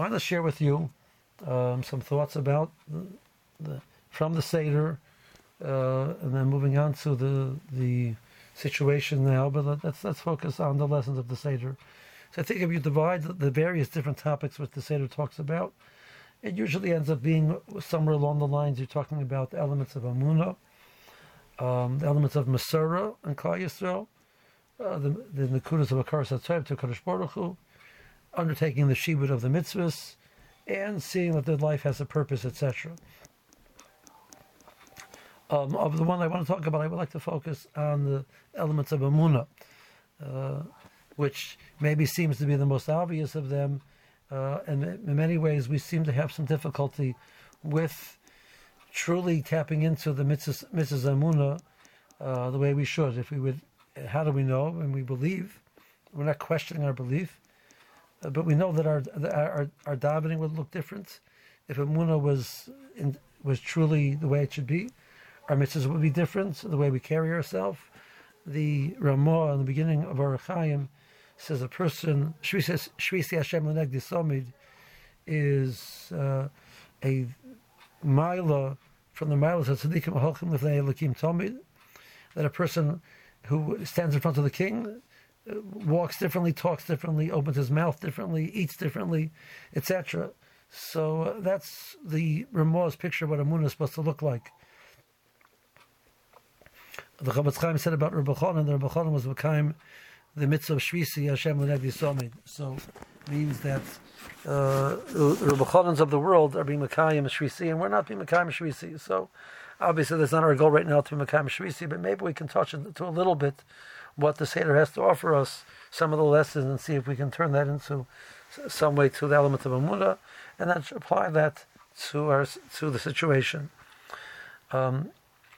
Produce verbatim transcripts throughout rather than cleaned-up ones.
want to share with you um, some thoughts about the, the from the Seder, uh, and then moving on to the the situation now. But let's let's focus on the lessons of the Seder. So I think if you divide the various different topics which the Seder talks about, it usually ends up being somewhere along the lines you're talking about the elements of Amunah, um, the elements of Masorah and Klal Yisrael, uh, the the Nekudas of Hakaras HaTov to Kadosh Baruch Hu, undertaking the shibud of the mitzvahs, and seeing that their life has a purpose, et cetera. Um, of the one I want to talk about, I would like to focus on the elements of Amunah, uh, which maybe seems to be the most obvious of them, uh, and in many ways we seem to have some difficulty with truly tapping into the mitzvahs, mitzvahs Amunah uh, the way we should. If we would, how do we know? When we believe, we're not questioning our belief. Uh, but we know that our our our davening would look different if Amunah was in, was truly the way it should be. Our mitzvahs would be different, the way we carry ourselves. The Ramah in the beginning of Orach Chaim says a person Shvisi Hashem L'negdi Somid is uh, a mila from the milas of Tzadikim Halchim L'fnei Elokim Tomid, that a person who stands in front of the king walks differently, talks differently, opens his mouth differently, eats differently, et cetera. So uh, that's the Ramah's picture of what Amunah is supposed to look like. The Chavetz Chaim said about Rebbe Chanan that Rebbe Chanan was Mekayim the mitzvah of Shvisi Hashem L'negdi Somid. So it means that uh, the Rebbe Chanans of the world are being Mekayim Shvisi, and we're not being Mekayim Shvisi. So obviously that's not our goal right now to be Mekayim Shvisi, but maybe we can touch into a little bit what the Seder has to offer us, some of the lessons, and see if we can turn that into some way to the element of Amunah, and then apply that to our to the situation. Um,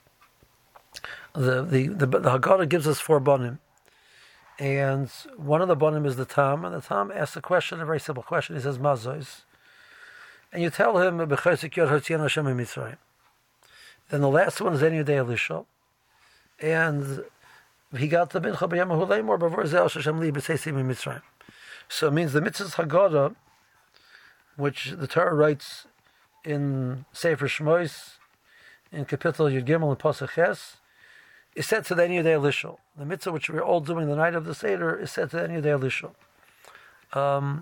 the, the the the Haggadah gives us four banim, and one of the banim is the Tam, and the Tam asks a question, a very simple question. He says Mazois, and you tell him B'chayzik Yod Hotzienu Hashem Mitzrayim. Then the last one is Eni Yodei Elisha, and he got the mincha b'yam huleimor b'vor zeh Hashem li b'seisim in Mitzrayim. So it means the mitzvahs Haggadah, which the Torah writes in Sefer Shmois, in Kapitel Yud Gimel and Pasuk Ches, is said to the Eni Yodei Elisha. The mitzvah which we're all doing the night of the Seder is said to the Eni Yodei Elisha. Um,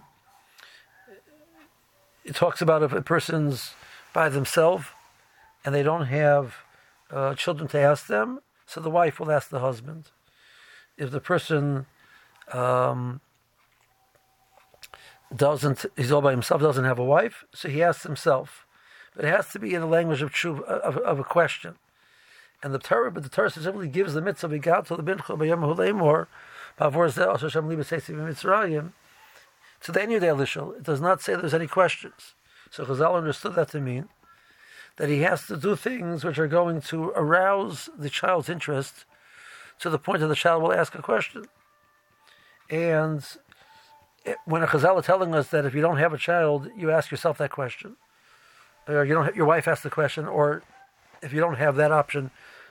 it talks about if a person's by themselves and they don't have uh, children to ask them, so the wife will ask the husband. If the person um, doesn't, he's all by himself, doesn't have a wife, so he asks himself. But it has to be in the language of tshuva, of, of a question. And the Torah, but the Torah specifically gives the mitzvah begat to the bincha b'yom huleimor b'avor zeh Hashem li b'seisim Mitzrayim to the Eni Yodei Elisha. It does not say there's any questions. So Chazal understood that to mean that he has to do things which are going to arouse the child's interest to the point that the child will ask a question. And it, when a Chazal is telling us that if you don't have a child, you ask yourself that question, or you don't have, your wife asks the question, or if you don't have that option,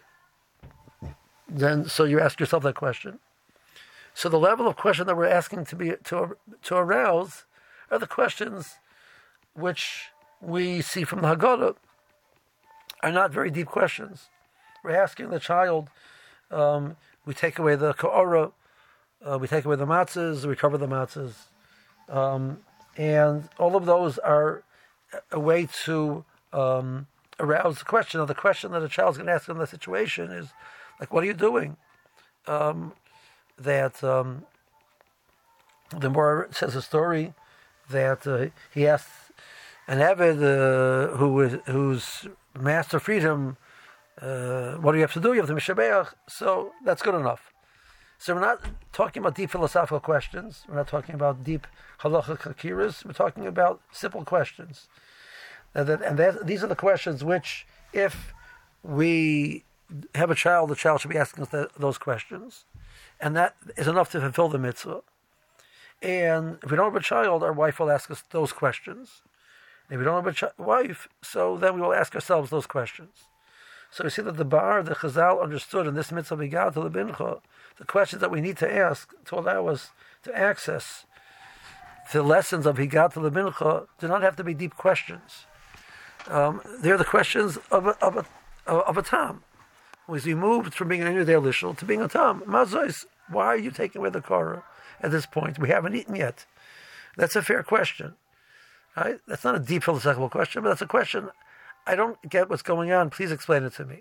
then so you ask yourself that question. So the level of question that we're asking to be to to arouse are the questions which we see from the Haggadah are not very deep questions. We're asking the child, um, we take away the ka'ora, uh, we take away the matzahs, we cover the matzahs, um, and all of those are a way to um, arouse the question. Now, the question that a child's going to ask in the situation is, like, what are you doing? Um, that um, the more says a story that uh, he asked an Eved uh, who was whose master freed him, uh, what do you have to do? You have to mishabeach. So that's good enough. So we're not talking about deep philosophical questions. We're not talking about deep halacha kakiras. We're talking about simple questions. And, that, and that, these are the questions which, if we have a child, the child should be asking us that, those questions. And that is enough to fulfill the mitzvah. And if we don't have a child, our wife will ask us those questions. If we don't have a ch- wife, so then we will ask ourselves those questions. So we see that the bar, the Chazal understood in this mitzvah begat to the bincha, the questions that we need to ask to allow us to access the lessons of Higat to the Mincha do not have to be deep questions. Um, they're the questions of a, of a, of a tam. As we moved from being an Inudei Lishel to being a tam, Mazois, why are you taking away the Korah at this point? We haven't eaten yet. That's a fair question. Right? That's not a deep philosophical question, but that's a question. I don't get what's going on. Please explain it to me.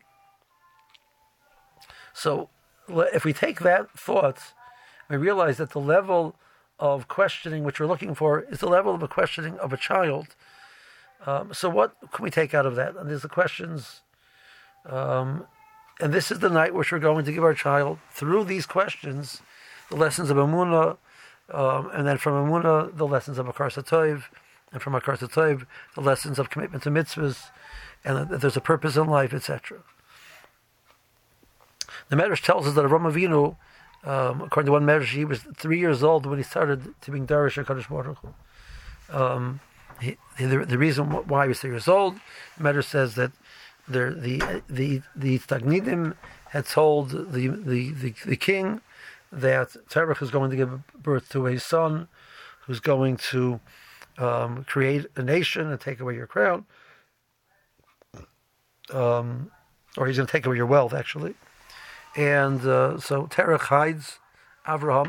So, if we take that thought, we realize that the level of questioning which we're looking for is the level of a questioning of a child. Um, so, what can we take out of that? And there's the questions. Um, and this is the night which we're going to give our child, through these questions, the lessons of Emunah, um, and then from Emunah, the lessons of Akar Satov, and from Akar Satov, the lessons of commitment to mitzvahs, and that there's a purpose in life, et cetera. The Medrash tells us that Avraham Avinu, um, according to one Medrash, he was three years old when he started to be Darish HaKadosh Baruch Hu. Um, he, the, the reason why he was three years old, the Medrash says that the the the the Tagnidim had told the the, the, the king that Terach is going to give birth to a son who's going to um, create a nation and take away your crown, um, or he's going to take away your wealth, actually. And uh, so Terach hides Avraham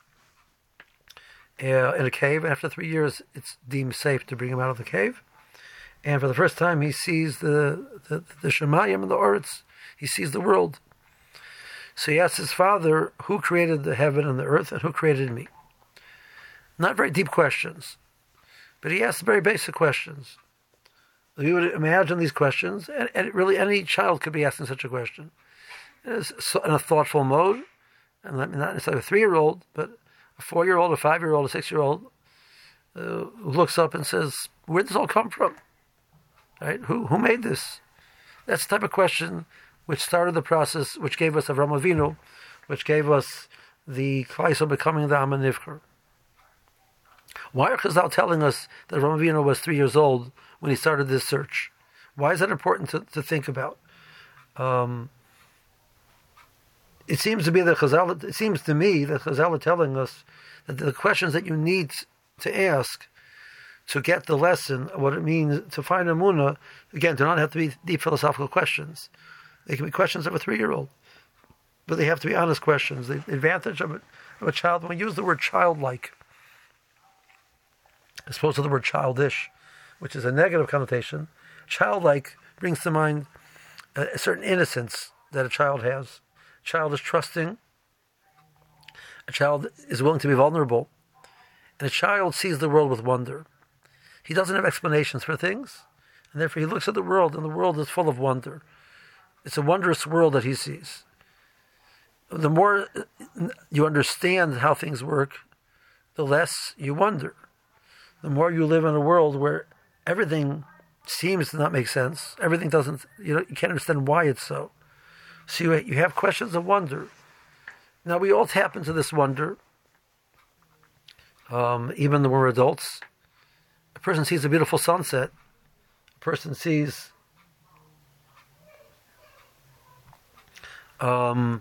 uh, in a cave. After three years, it's deemed safe to bring him out of the cave. And for the first time, he sees the the, the Shemayim and the Oretz. He sees the world. So he asks his father, who created the heaven and the earth, and who created me? Not very deep questions, but he asks very basic questions. We would imagine these questions, and, and really any child could be asking such a question, in a thoughtful mode, and not necessarily a three-year-old, but a four-year-old, a five-year-old, a six-year-old, uh, who looks up and says, where did this all come from? Right? Who who made this? That's the type of question which started the process, which gave us Avraham Avinu, which gave us the Klais of becoming the Am HaNivcher. Why are Chazal telling us that Avraham Avinu was three years old when he started this search? Why is that important to, to think about? Um, it seems to be that Chazal, it seems to me that Chazal are telling us that the questions that you need to ask to get the lesson of what it means to find Emunah, again, do not have to be deep philosophical questions. They can be questions of a three-year-old, but they have to be honest questions. The advantage of a, of a child, when we use the word childlike, as opposed to the word childish, which is a negative connotation, childlike brings to mind a, a certain innocence that a child has. A child is trusting. A child is willing to be vulnerable. And a child sees the world with wonder. He doesn't have explanations for things, and therefore he looks at the world, and the world is full of wonder. It's a wondrous world that he sees. The more you understand how things work, the less you wonder. The more you live in a world where everything seems to not make sense, everything doesn't, you know, you can't understand why it's so. So you, you have questions of wonder. Now we all tap into this wonder, um, even when we're adults. A person sees a beautiful sunset. A person sees um,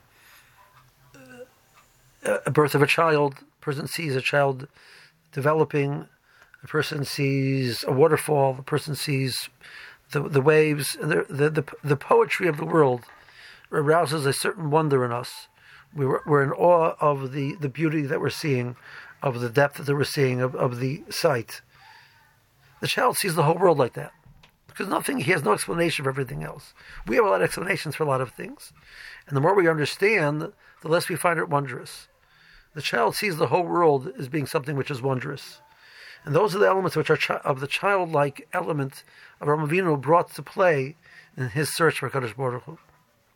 a birth of a child. A person sees a child developing. A person sees a waterfall. A person sees the the waves. The the the, the poetry of the world arouses a certain wonder in us. We we're, we're in awe of the, the beauty that we're seeing, of the depth that we're seeing, of, of the sight. The child sees the whole world like that, because nothing, he has no explanation for everything else. We have a lot of explanations for a lot of things, and the more we understand, the less we find it wondrous. The child sees the whole world as being something which is wondrous, and those are the elements which are chi- of the childlike element of Avraham Avinu brought to play in his search for Kadosh Baruch Hu.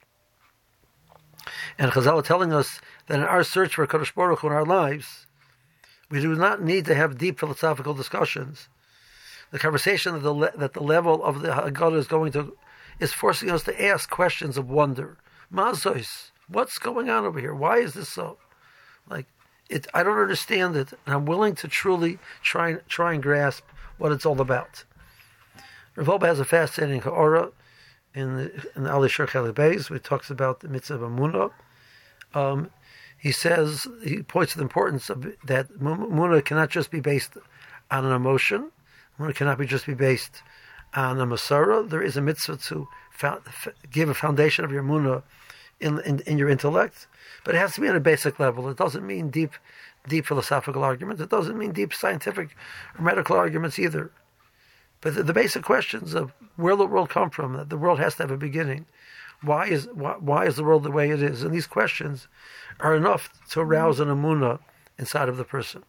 And Chazal are telling us that in our search for Kadosh Baruch Hu in our lives, we do not need to have deep philosophical discussions. The conversation that the, le- that the level of the Haggadah is going to, is forcing us to ask questions of wonder. Mazois, what's going on over here? Why is this so? Like, it, I don't understand it, and I'm willing to truly try, try and grasp what it's all about. Rav Wolbe has a fascinating Ha'orah in the, in the Ali Shur Chali Beis, where he talks about the mitzvah of Emunah. Um, he says, he points to the importance of that Emunah cannot just be based on an emotion. Emunah cannot be just be based on a Masorah. There is a mitzvah to found, give a foundation of your Emunah in, in in your intellect, but it has to be on a basic level. It doesn't mean deep, deep philosophical arguments. It doesn't mean deep scientific or medical arguments either. But the, the basic questions of where the world come from, that the world has to have a beginning. Why is why, why is the world the way it is? And these questions are enough to arouse an emunah inside of the person.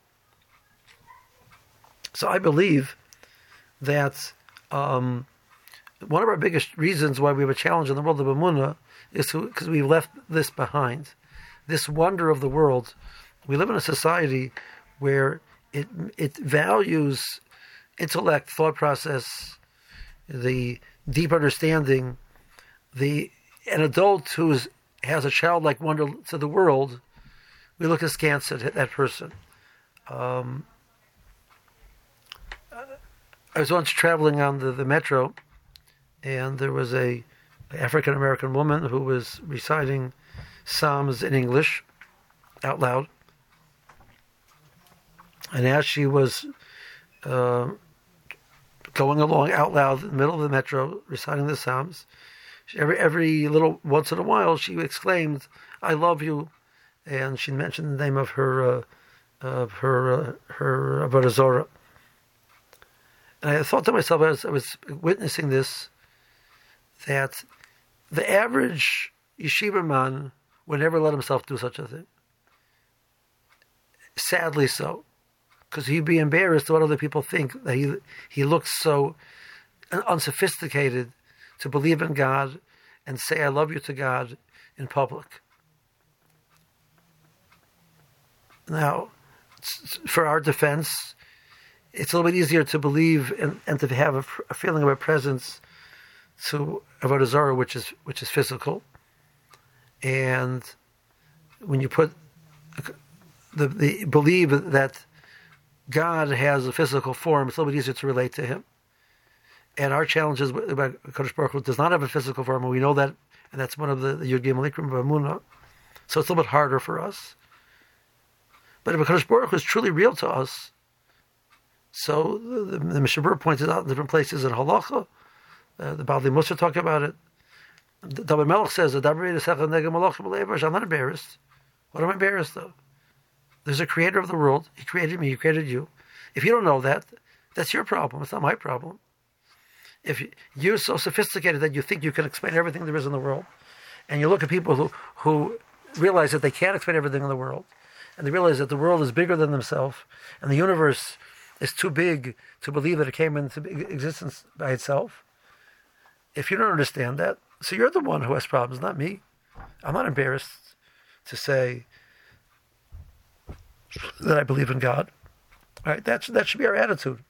So I believe that um, one of our biggest reasons why we have a challenge in the world of emunah is because we left this behind. This wonder of the world. We live in a society where it it values intellect, thought process, the deep understanding. The an adult who is, has a childlike wonder to the world, we look askance at that person. Um, I was once traveling on the, the metro, and there was a African American woman who was reciting Psalms in English out loud. And as she was uh, going along out loud in the middle of the metro, reciting the Psalms, every every little once in a while she exclaimed, "I love you," and she mentioned the name of her uh, of her uh, her Avodah Zorah. And I thought to myself as I was witnessing this, that the average yeshiva man would never let himself do such a thing. Sadly so, because he'd be embarrassed what other people think, that he he looks so unsophisticated to believe in God and say "I love you" to God in public. Now, for our defense, it's a little bit easier to believe and, and to have a, a feeling of a presence to Avodah Zarah, which is which is physical. And when you put the, the believe that God has a physical form, it's a little bit easier to relate to Him. And our challenge is about Kadosh Baruch Hu does not have a physical form, and we know that, and that's one of the Yud Gimel Ikrim of Emunah. So it's a little bit harder for us. But if Kadosh Baruch Hu is truly real to us, so the, the, the Mishnah Berurah pointed out in different places in Halacha, uh, the Baalei Mussar talk about it. David Melech says, I'm not embarrassed. What am I embarrassed of? There's a creator of the world. He created me. He created you. If you don't know that, that's your problem. It's not my problem. If you're so sophisticated that you think you can explain everything there is in the world, and you look at people who, who realize that they can't explain everything in the world, and they realize that the world is bigger than themselves, and the universe is too big to believe that it came into existence by itself, if you don't understand that, so you're the one who has problems, not me. I'm not embarrassed to say that I believe in God. All right, that's, that should be our attitude.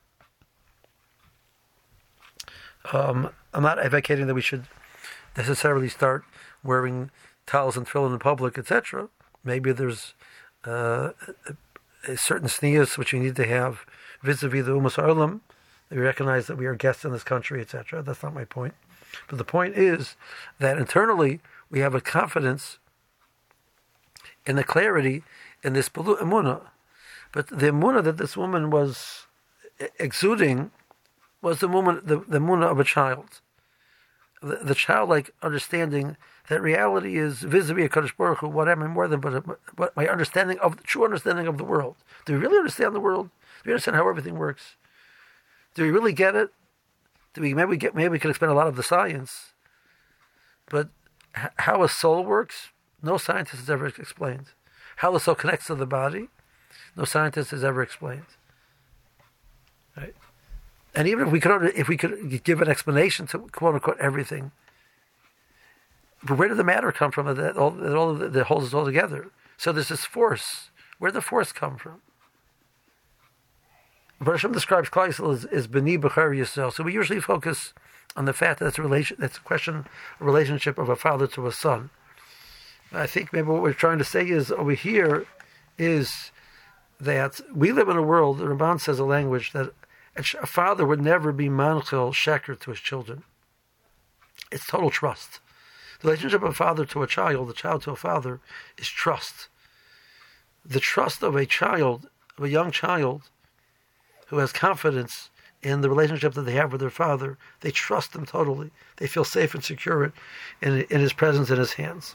Um, I'm not advocating that we should necessarily start wearing towels and tefillin in public, et cetera. Maybe there's uh, a, a certain sneas which we need to have vis-a-vis the Umas Ha'olam. We recognize that we are guests in this country, et cetera. That's not my point. But the point is that internally we have a confidence in the clarity in this emunah. But the emunah that this woman was exuding was the moment, the, the emunah of a child. The, the childlike understanding that reality is vis-a-vis a Kadosh Baruch Hu, what am I more than but, but my understanding of, true understanding of the world. Do we really understand the world? Do we understand how everything works? Do we really get it? Do we maybe get maybe we can explain a lot of the science, but h- how a soul works, no scientist has ever explained. How the soul connects to the body, no scientist has ever explained. Right? And even if we could if we could give an explanation to quote unquote everything, but where did the matter come from that all that all that holds it all together? So there's this force. Where did the force come from? Baruch Hashem describes Klal Yisrael as, as B'ni B'char Yisrael. So we usually focus on the fact that it's a relation, that's a question, a relationship of a father to a son. I think maybe what we're trying to say is over here is that we live in a world, the Ramban says a language that a father would never be manchil sheker to his children. It's total trust. The relationship of a father to a child, a child to a father, is trust. the trust of a child, of a young child, who has confidence in the relationship that they have with their father. They trust him totally. They feel safe and secure in, in his presence, in his hands.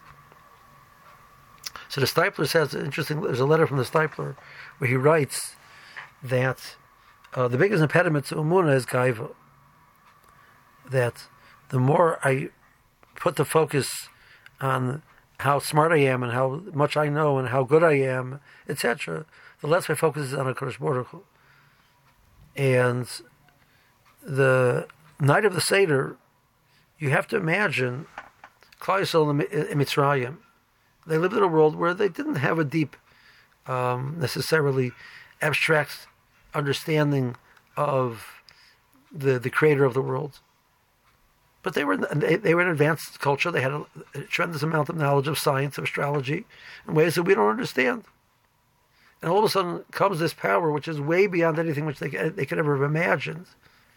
So the Steipler says, interesting, there's a letter from the Steipler where he writes that uh, the biggest impediment to Emunah is Gaiva. That the more I put the focus on how smart I am and how much I know and how good I am, et cetera, the less my focus is on a Kodesh Baruch Hu. And the night of the Seder, you have to imagine Klal Yisrael in Mitzrayim. They lived in a world where they didn't have a deep, um, necessarily abstract understanding of the the creator of the world. But they were they, they were an advanced culture. They had a, a tremendous amount of knowledge of science, of astrology, in ways that we don't understand. And all of a sudden comes this power, which is way beyond anything which they they could ever have imagined.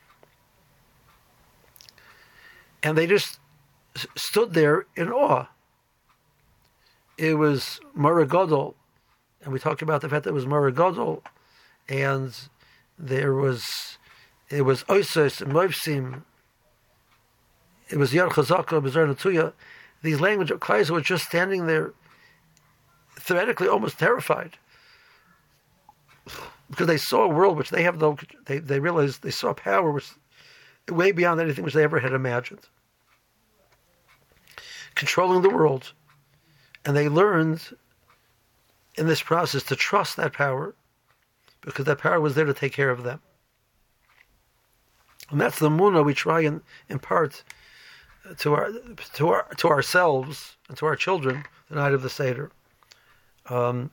And they just stood there in awe. It was Mara Gadol, and we talked about the fact that it was Mara Gadol, and there was, it was Oisos and Moivsim, it was Yad Chazaka, Bezer Natuya. These language of Klal Yisrael were just standing there, theoretically almost terrified, because they saw a world which they have no, they, they realized they saw power which way beyond anything which they ever had imagined. Controlling the world. And they learned in this process to trust that power, because that power was there to take care of them. And that's the Emunah we try and impart to our to our to ourselves and to our children the night of the Seder. Um,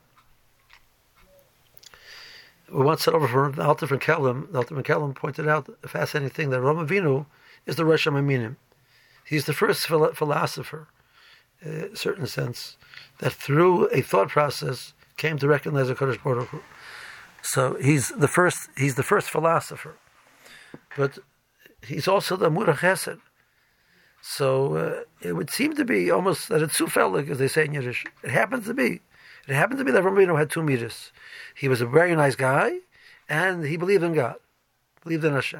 we once said over from the Alter from Kelm, the Alter from Kelm pointed out a fascinating thing, that Avraham Avinu is the Rosh HaMaminim. He's the first philosopher, in a certain sense, that through a thought process came to recognize a Kodesh Baruch Hu. So he's the first. He's the first philosopher, but he's also the Amud Chesed. So uh, it would seem to be almost that it's zufällig, as they say in Yiddish. It happens to be. It happened to be that Rambinu had two midas. He was a very nice guy, and he believed in God, believed in Hashem.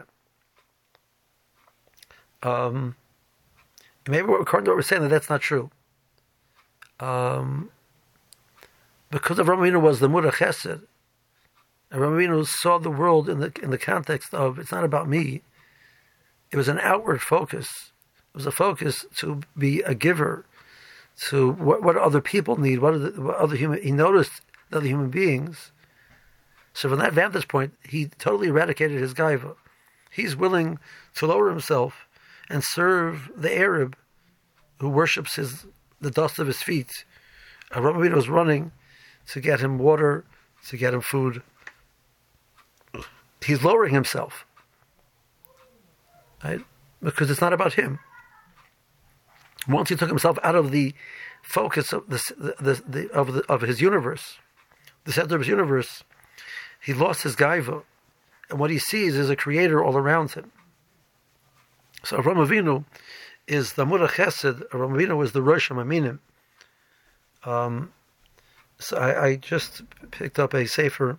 Um, maybe according to what we're saying, that that's not true. Um, because of Rambinu was the Mura Chesed, and Rambinu saw the world in the in the context of, it's not about me. It was an outward focus. It was a focus to be a giver, to what, what other people need, what, are the, what other human. He noticed the other human beings. So from that vantage point, he totally eradicated his gaiva. He's willing to lower himself and serve the Arab who worships his the dust of his feet. Avraham Avinu was running to get him water, to get him food. He's lowering himself, right? Because it's not about him. Once he took himself out of the focus of the, the, the of the of his universe, the center of his universe, he lost his gaiva, and what he sees is a creator all around him. So Avraham Avinu is the Mura Chesed. Avraham Avinu is the Rosh HaMaminim. Um, so I, I just picked up a sefer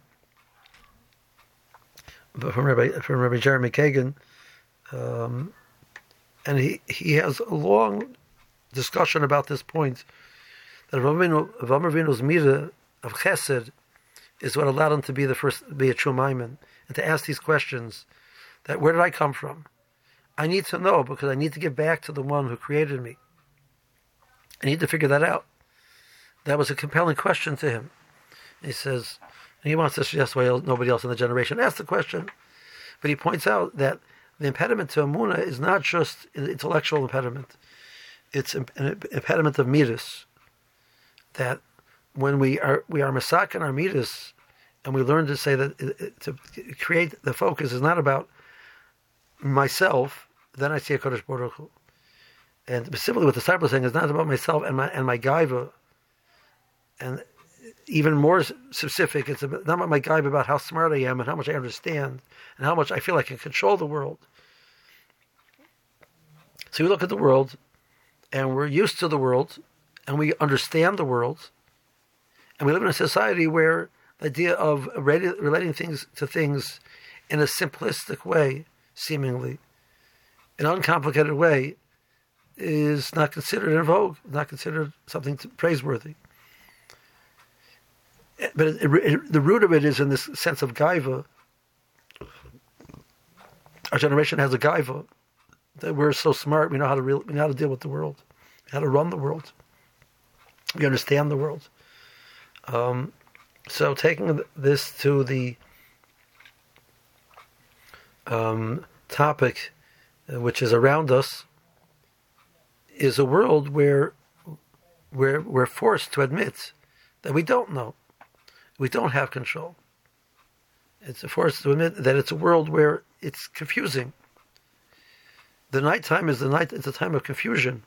from Rabbi from Rabbi Jeremy Kagan, um, and he he has a long discussion about this point, that Avraham Avinu's midah of Chesed is what allowed him to be the first, be a true Maimon, and to ask these questions: that where did I come from? I need to know, because I need to give back to the one who created me. I need to figure that out. That was a compelling question to him. He says, and he wants to suggest why nobody else in the generation asked the question, but he points out that the impediment to Emunah is not just an intellectual impediment. It's an impediment of midas. That when we are we are masak in our midas, and we learn to say that it, to create the focus is not about myself, then I see a Kodesh Baruch Hu. And specifically what the disciple is saying is not about myself and my and my gaiva. And even more specific, it's about, not about my gaiva, about how smart I am and how much I understand and how much I feel I can control the world. So we look at the world, and we're used to the world, and we understand the world, And we live in a society where the idea of relating things to things in a simplistic way, seemingly, an uncomplicated way, is not considered in vogue, not considered something praiseworthy. But it, it, the root of it is in this sense of gaiva. Our generation has a gaiva that we're so smart. We know how to real, we know how to deal with the world, how to run the world. We understand the world. Um, so taking this to the um, topic, uh, which is around us, is a world where where we're forced to admit that we don't know, we don't have control. It's forced to admit that it's a world where it's confusing. The nighttime is the night; it's a time of confusion.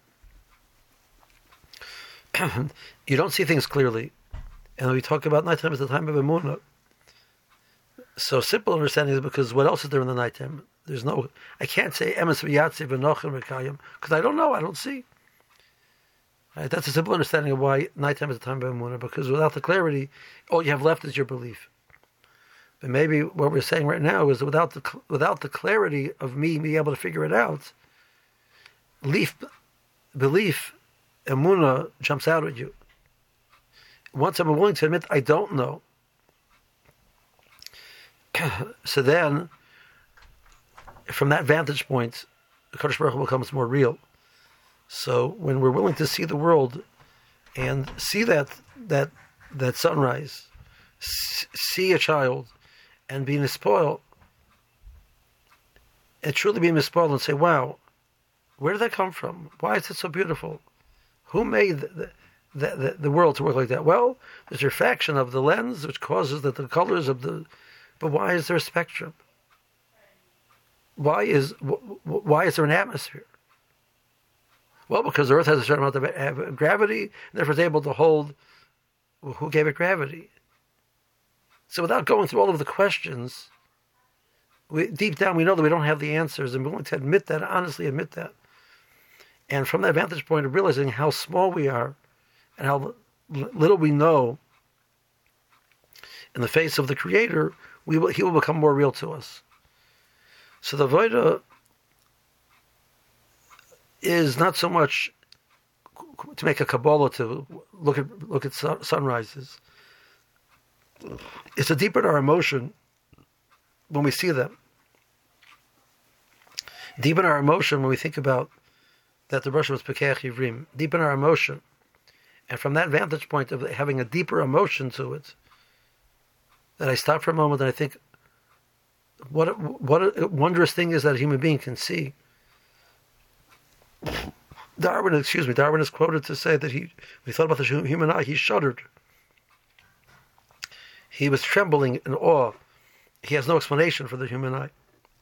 You don't see things clearly. And we talk about nighttime as the time of emunah. So simple understanding is because what else is there in the nighttime? There's no, I can't say emes v'yatzi v'nochem v'kayim because I don't know, I don't see. Right? That's a simple understanding of why nighttime is the time of emunah, because without the clarity, all you have left is your belief. But maybe what we're saying right now is that without the without the clarity of me being able to figure it out, leaf, belief, emunah jumps out at you. Once I'm willing to admit I don't know, so then, from that vantage point, the Kadosh Baruch Hu becomes more real. So when we're willing to see the world and see that that that sunrise, see a child, and be mispoiled, and truly be mispoiled and say, "Wow, where did that come from? Why is it so beautiful? Who made the, the, the, the world to work like that?" Well, there's a refraction of the lens which causes that the colors of the. But why is there a spectrum? Why is why is there an atmosphere? Well, because the Earth has a certain amount of gravity, and therefore it's able to hold. Well, who gave it gravity? So, without going through all of the questions, we, deep down we know that we don't have the answers, and we're willing to admit that, honestly admit that. And from that vantage point of realizing how small we are, and how little we know, in the face of the Creator, we will, He will become more real to us. So the Avodah is not so much to make a Kabbalah to look at look at sun, sunrises. It's to deepen our emotion when we see them. Deepen our emotion when we think about that the Rosh was Pekeach Yivrim. Deepen our emotion. And from that vantage point of having a deeper emotion to it, that I stop for a moment and I think, what a, what a wondrous thing is that a human being can see. Darwin, excuse me, Darwin is quoted to say that he, when he thought about the human eye, he shuddered. He was trembling in awe. He has no explanation for the human eye.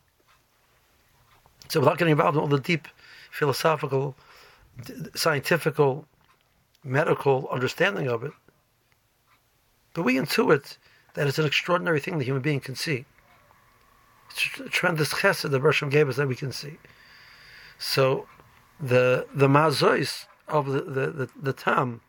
So without getting involved in all the deep philosophical, scientific, medical understanding of it, but we intuit that it's an extraordinary thing the human being can see. It's a tremendous chesed the Bershom gave us that we can see. So the the mazois of the, the, the, the Tam,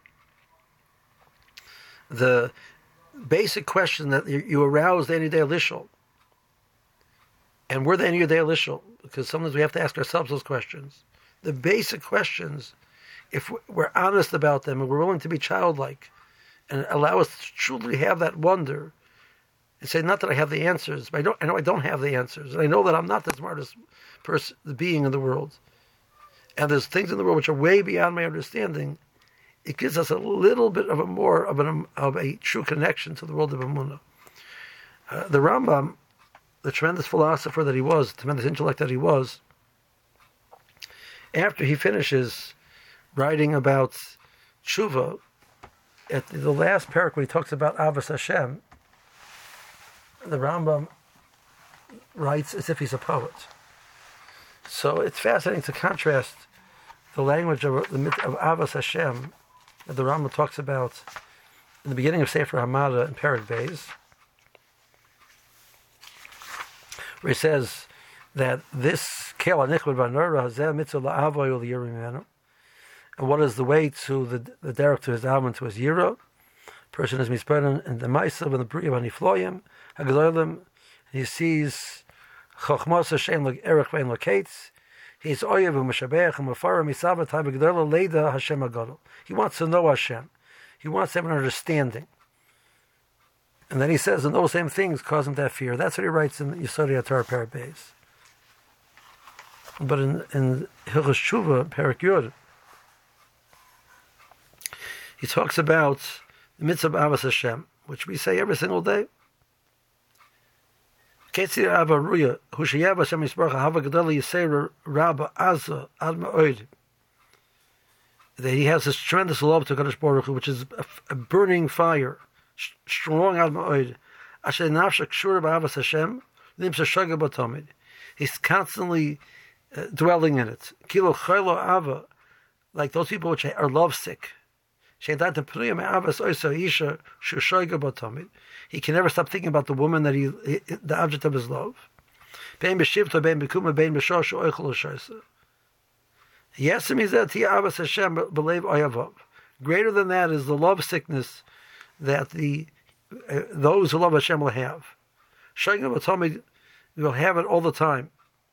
the basic question that you, you arouse the Any Day Lishol, and we're the Any Day Lishol, because sometimes we have to ask ourselves those questions. The basic questions, if we're honest about them and we're willing to be childlike and allow us to truly have that wonder and say, not that I have the answers, but I, don't, I know I don't have the answers, and I know that I'm not the smartest person, the being in the world, and there's things in the world which are way beyond my understanding. It gives us a little bit of a more of, an, of a true connection to the world of Emunah. Uh, the Rambam, the tremendous philosopher that he was, the tremendous intellect that he was, after he finishes writing about tshuva, at the last parak when he talks about Avos Hashem, the Rambam writes as if he's a poet. So it's fascinating to contrast the language of the of Avos Hashem that the Rambam talks about in the beginning of Sefer Hamada in Perek Beis, where he says that this Kel Anichud Vanora Hazeh Mitzvah La'avoy Ul Yirim Menu, and what is the way to the the derek to his alma to his yira? A person is misparan in the Ma'asav and the Briyam and Nifloyim, Hagdolim, and he sees Chochmos Hashem like Erech Vein Lokates. He's Oyev U'Mashabech U'Mafara Misava Tabigdola Leda Hashem Agadol. He wants to know Hashem. He wants to have an understanding. And then he says, and those same things cause him to have fear. That's what he writes in Yesodei HaTorah Parabes. But in in Hilchos Tshuva Perak Yud, he talks about the mitzvah of Avos Hashem, which we say every single day. That he has this tremendous love to Kadosh Baruch Hu, which is a, a burning fire, strong ad ma'od. He's constantly uh, dwelling in it. Kilo chaylo ava, like those people which are lovesick. He can never stop thinking about the woman that he, the object of his love. Greater than that is the love sickness that the uh, those who love Hashem will have. Will have it all the time.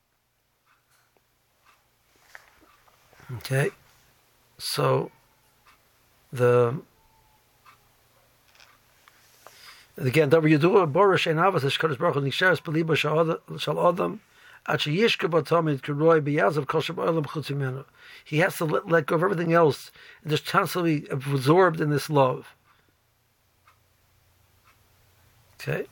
Okay, so. The again, W do Borish and Avos Hashkadosh Baruch Hu Nisharas Beliba Shal Adam At Sheyishka Batamid Kiroi Biyazav Kol Shabbalam Chutz Mimenu. He has to let, let go of everything else and just constantly absorbed in this love. Okay,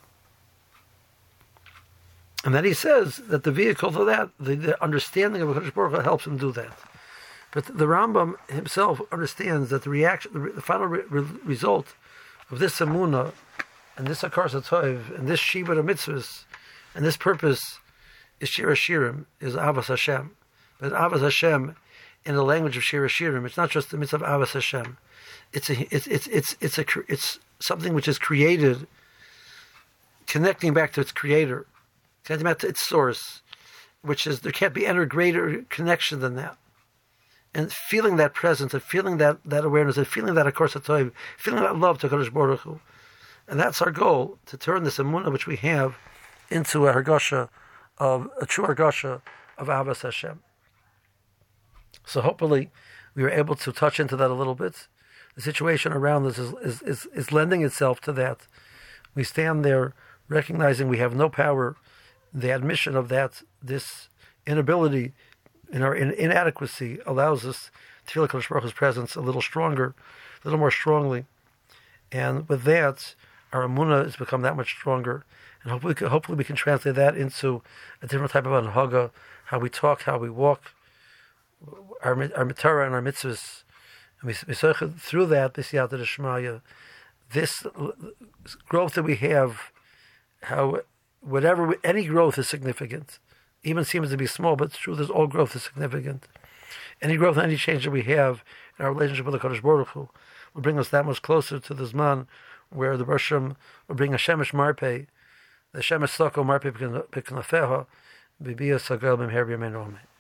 and then he says that the vehicle for that, the, the understanding of Hakadosh Baruch Hu helps him do that. But the Rambam himself understands that the reaction, the, the final re, re, result of this Emunah and this Hakaras HaTov and this Shibud HaMitzvahs and this purpose is Shir HaShirim, is Avos Hashem. But Avos Hashem in the language of Shir HaShirim, it's not just the mitzvah of Avos Hashem. It's a, it's it's it's it's a it's something which is created, connecting back to its creator, connecting back to its source, which is there can't be any greater connection than that. And feeling that presence, and feeling that, that awareness, and feeling that Hakaras HaTov, feeling that love to Kadosh Baruch Hu. And that's our goal, to turn this emunah which we have into a hargasha of a true hargasha of Avos Hashem. So hopefully we were able to touch into that a little bit. The situation around us is, is, is, is lending itself to that. We stand there recognizing we have no power. The admission of that, this inability in our in, inadequacy allows us to feel Kadosh Baruch Hu's presence a little stronger, a little more strongly. And with that, our emunah has become that much stronger. And hopefully, hopefully we can translate that into a different type of anhaga, how we talk, how we walk, our our Torah and our mitzvahs. And we, we through that, B'siyata D'Shmaya, this growth that we have, how whatever, any growth is significant. Even seems to be small, but it's true, there's all growth is significant. Any growth, any change that we have in our relationship with the Kadosh Baruch Hu will bring us that much closer to this man, where the Bershom will bring a Shemesh Marpeh, the Shemesh Soko Marpeh Peknafeha, Bibiyah Sagel B'mher B'yamein Romei.